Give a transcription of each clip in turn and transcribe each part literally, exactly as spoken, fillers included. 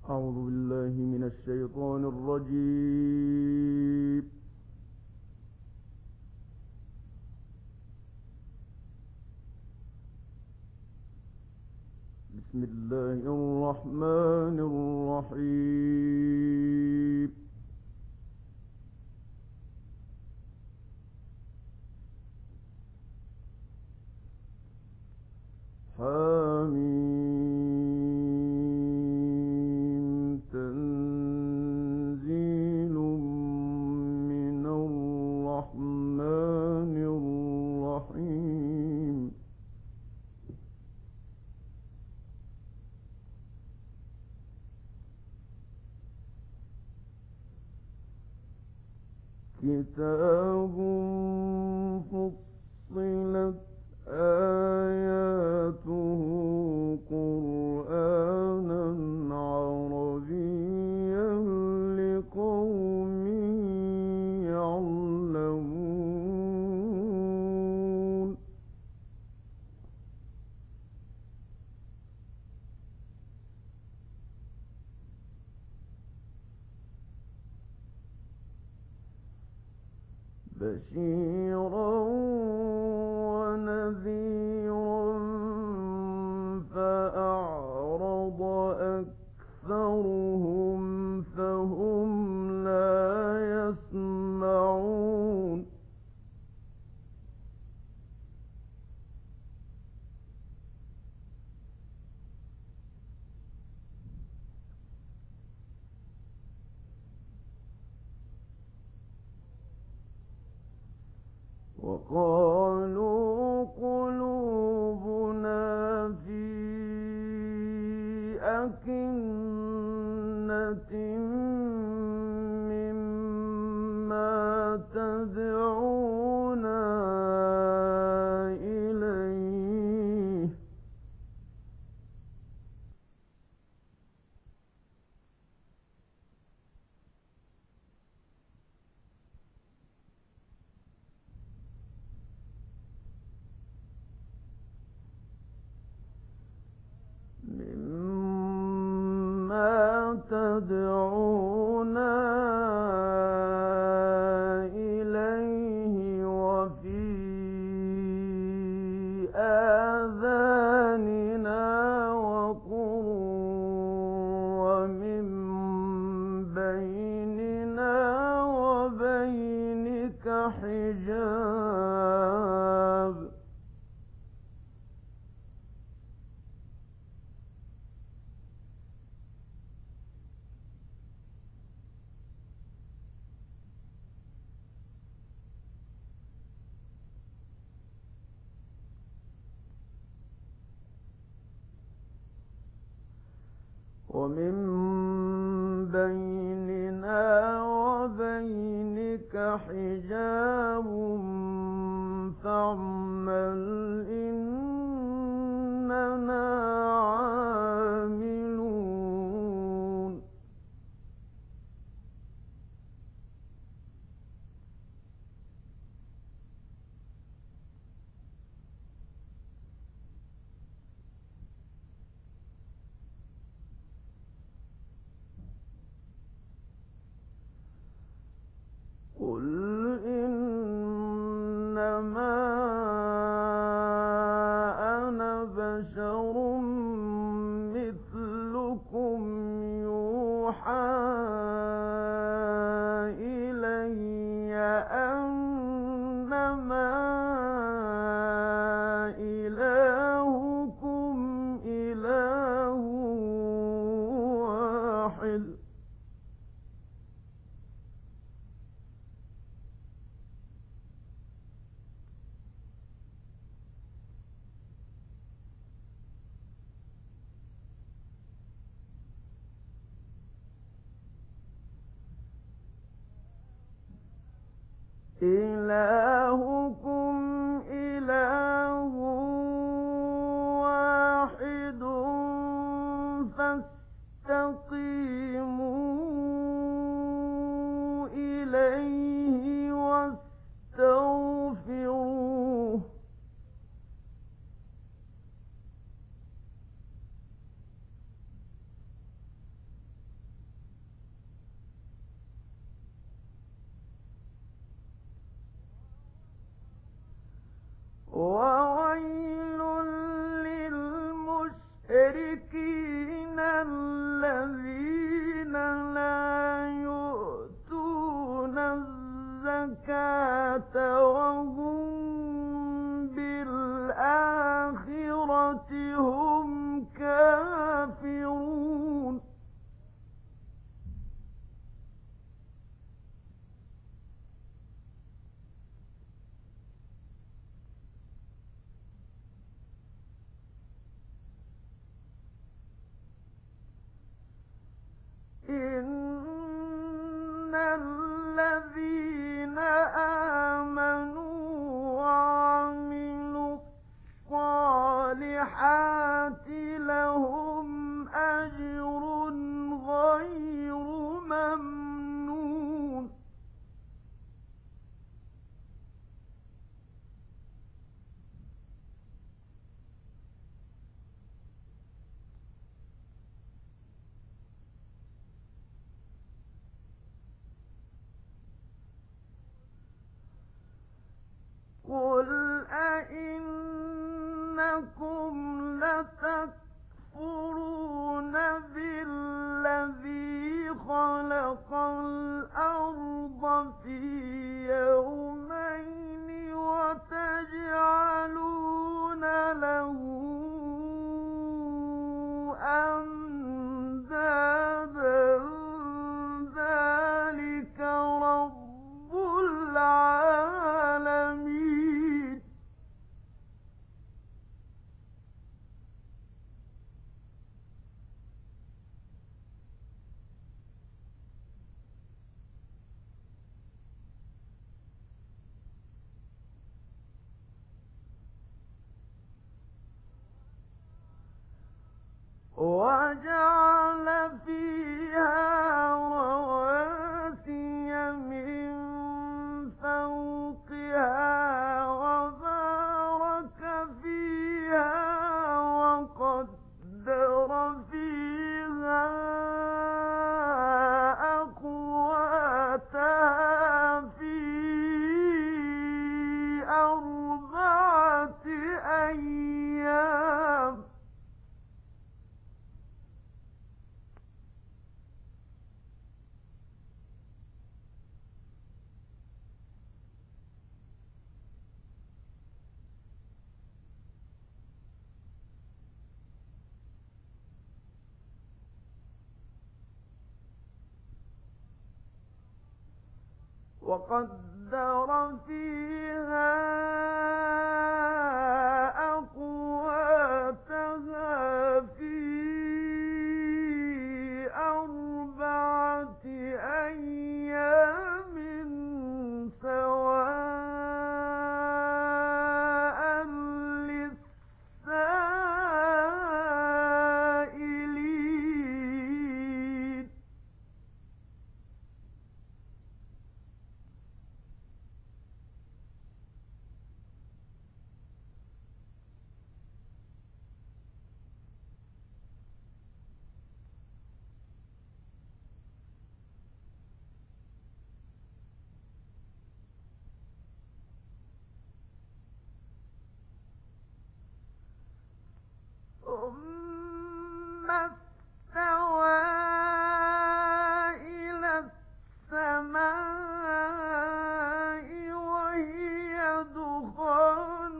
أعوذ بالله من الشيطان الرجيم. بسم الله الرحمن الرحيم. حميم تنزيل من الرحمن الرحيم. كتاب فصلت آياته قرآنا عربيا لقوم يعلمون. بشيرا ونذيرا فأعرض أكثرهم فهم لا يسمعون. وقالوا قلوبنا في أكنة مما تدعونا إليه مما تدعونا إليه وفي آذاننا وقر ومن بيننا وبينك حجاب. ومن بيننا وبينك حجاب فاعمل إننا عاملون. قل إنما أنا بشر مثلكم يوحى إلي أنما إلهكم إله واحد. إلهكم إله واحد فاستقيموا إليه واستغفروه هم كافرون إن الذين آمنوا وعملوا الصالحات لهم أجر غير ممنون قل أئنكم لتكفرون بالذي خلق الأرض في يومين وتجعلون له أندادا ذلك رب العالمين وجعل فيها رواسي من فوقها وبارك فيها وقدر فيها أقواتها في أربعة أيام وقدر فيها أقواتها في أربعة أيام سواء للسائلين ثم استوى إلى السماء وهي دخان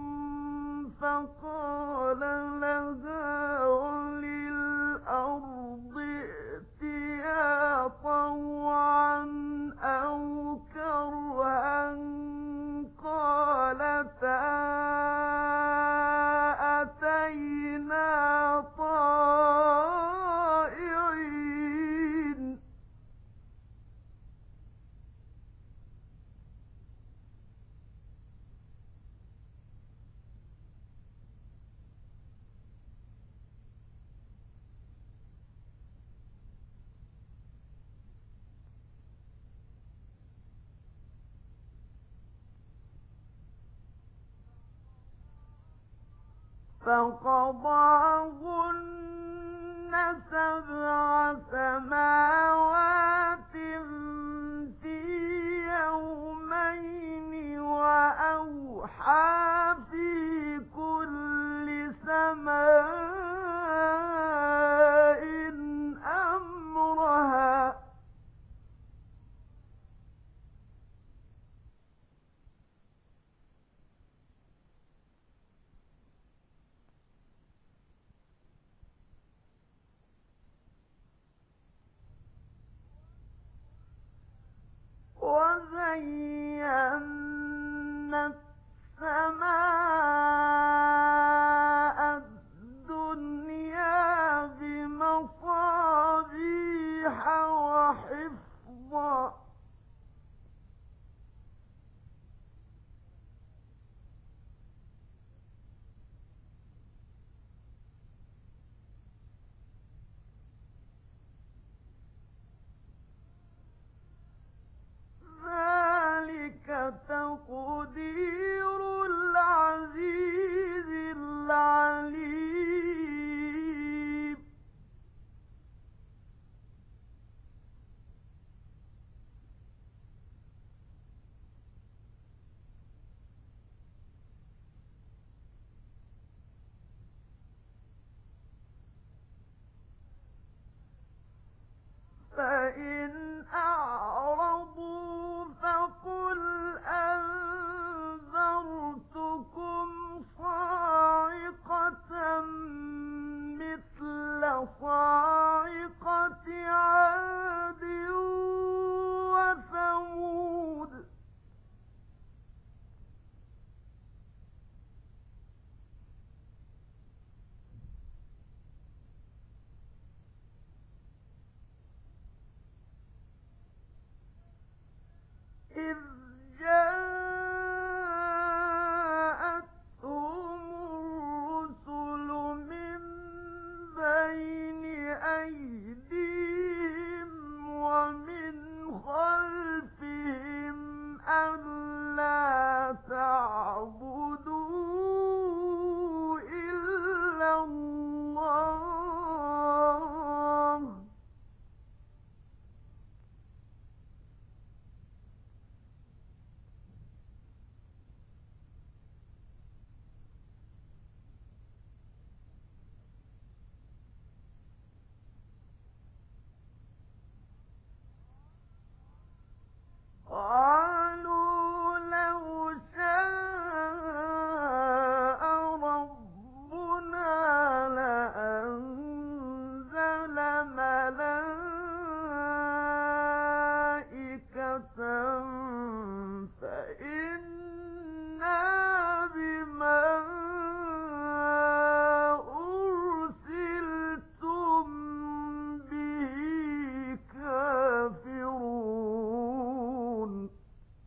فقال لها وللأرض ائتيا طوعا أو كرها قالتا أتينا طائعين فقضاهن سبع سماوات في يومين وأوحى في كل سماء أمرها وزينا السماء الدنيا بمصابيح وحفظا ذلك تقدير العزيز العليم فإن أعرضوا فقل أنذرتكم صاعقة مثل صاعقة عاد وثمود إذ جاءتهم الرسل من بين أيديهم ومن خلفهم ألا تعبدوا إلا الله قالوا لو شاء ربنا لأنزل ملائكة فإنا بما أرسلتم به كافرون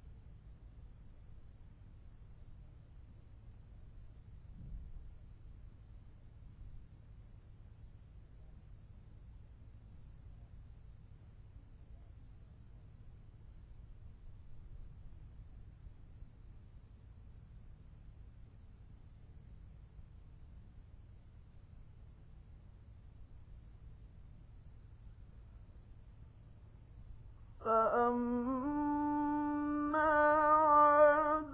فأما عاد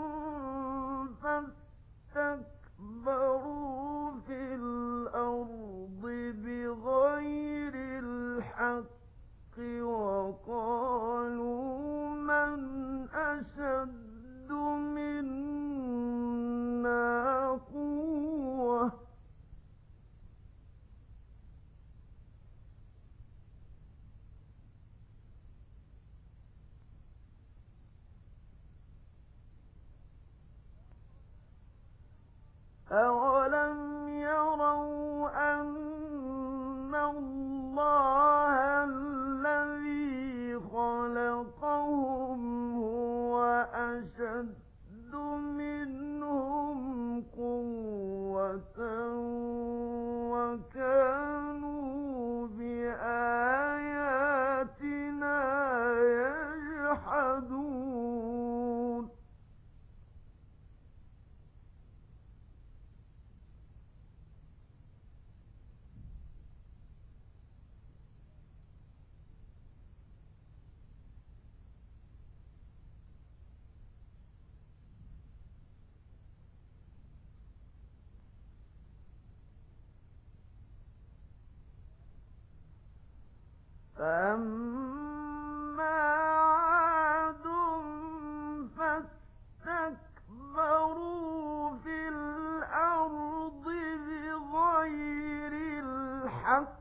فاستكبروا في الأرض بغير الحق وقالوا من أشد منا قوة أولم يروا أن الله الذي خلقهم هو أشد منهم قوة وكانوا بآياتنا يجحدون فأما عاد فاستكبروا في الأرض بغير الحق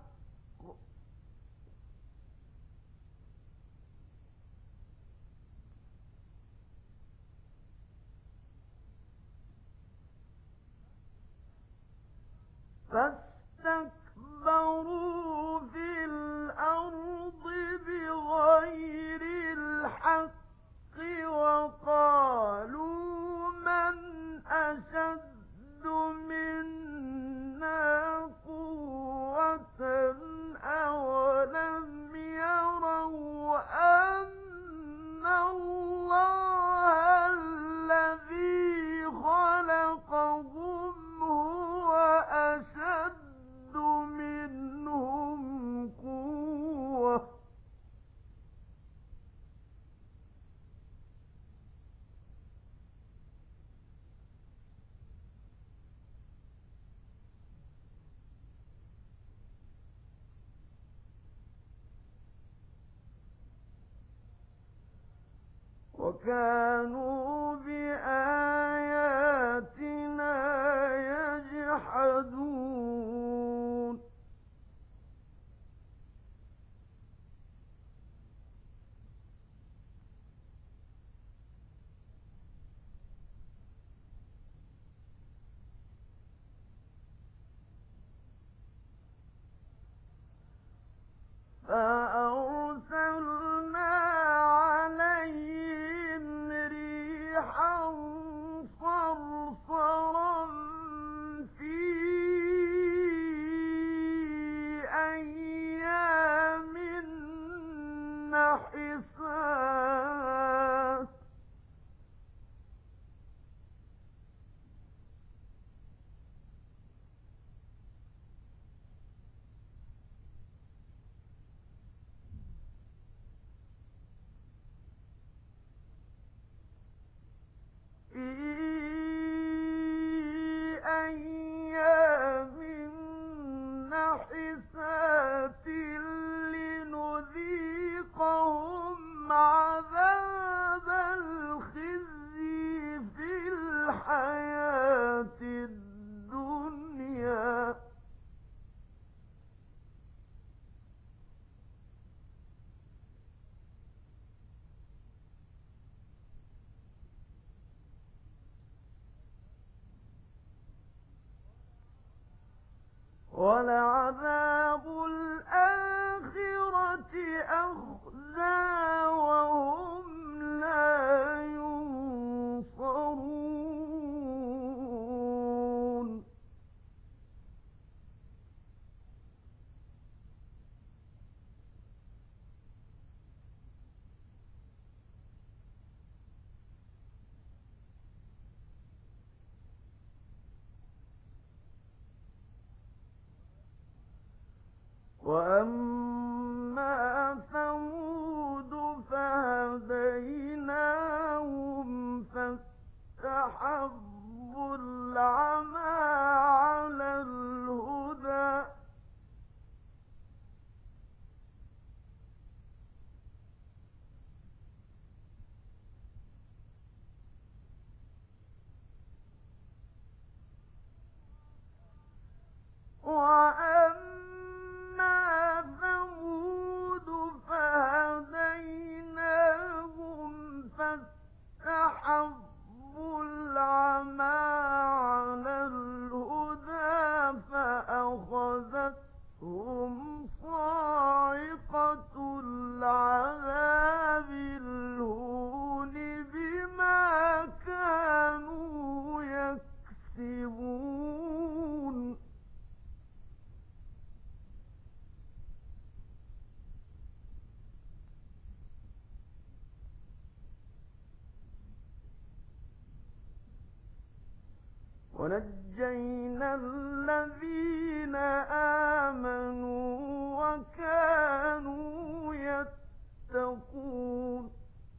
فاستكبروا في الأرض بغير الحق وقالوا من أشد منا قوة أولم يروا أن الله الذي خلقهم هو أشد منهم قوة وكانوا بآياتنا يجحدون فأرسلنا عليهم ريحا صرصرا في أيام نحسات في أيام نحسات لنذيقهم عذاب الخزي في الحياة الدنيا ولعذاب الآخرة أخزى وهم لا ينصرون وأما ثمود فهديناهم فاستحبوا العمى على الهدى وأما ثمود فهديناهم فاستحبوا العمى على الهدى فأخذتهم صاعقة العذاب الهون بما كانوا يكسبون ونجينا الذين آمنوا وكانوا يتقون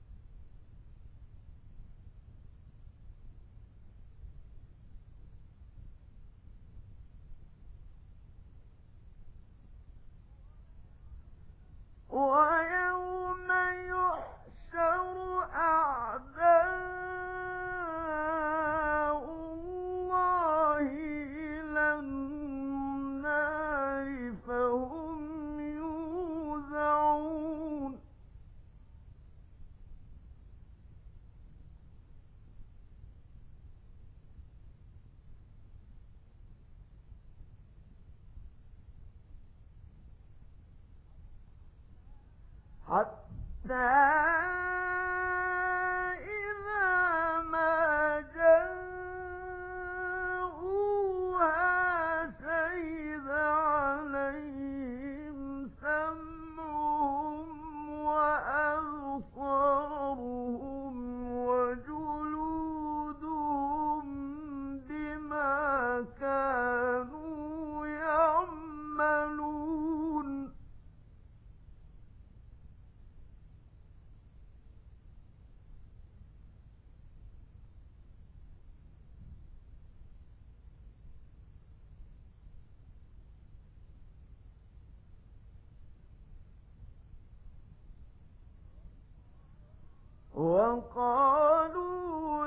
ويوم يحشر أعداء الله إلى النار فهم حتى إذا ما جاءوها شهد عليهم سمعهم وأبصارهم وجلودهم بما كانوا يعملون وقالوا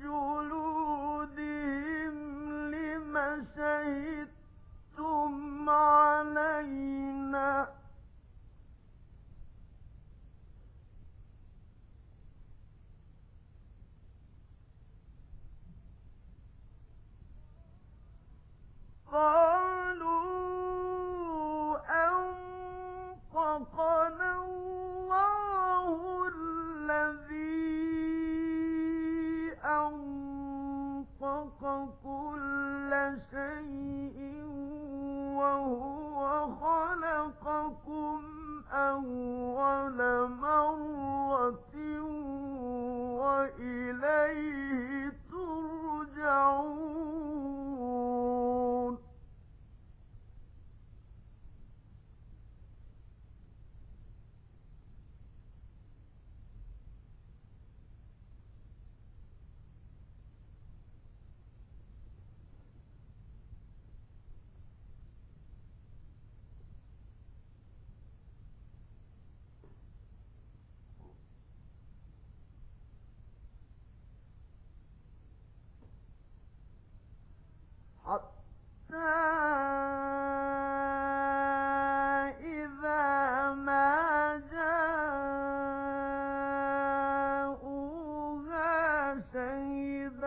لجلودهم لم شهدتم علينا قالوا أنطقنا الله الذي أنطق كل شيء وهو خلقكم أول مرة وإليه ترجعون حتى إذا ما جاءوها شهد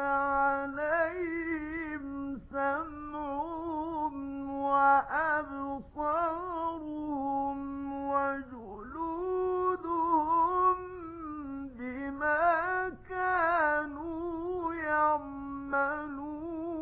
عليهم سمعهم وأبصارهم وجلودهم بما كانوا يعملون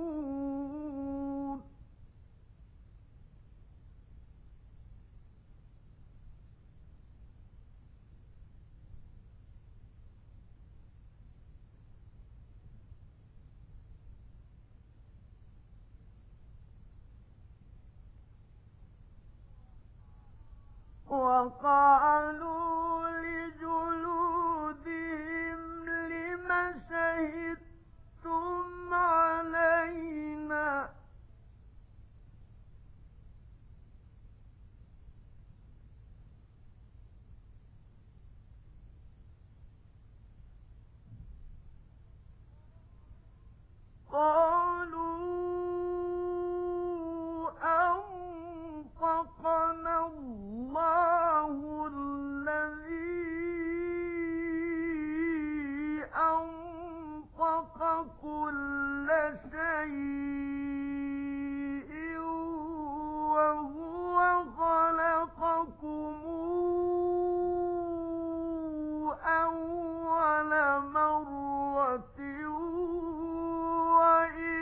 وقالوا لجلودهم لم شهدتم علينا قالوا أنطقنا الله الذي أنطق كل شيء وهو خلقكم أول مرة وإليه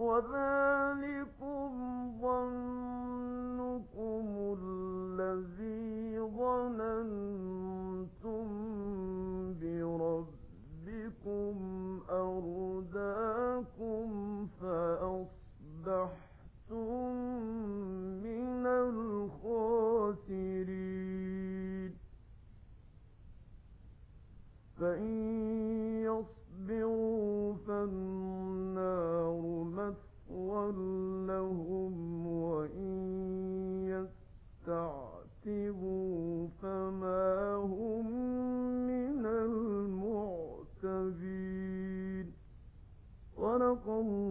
وذلكم ظنكم الذي ظننتم بربكم أرداكم فأصبحتم من الخاسرين فإن يصبروا فالنار مثوى لهم وإن يستعتبوا فما هم من المعتبين صدق الله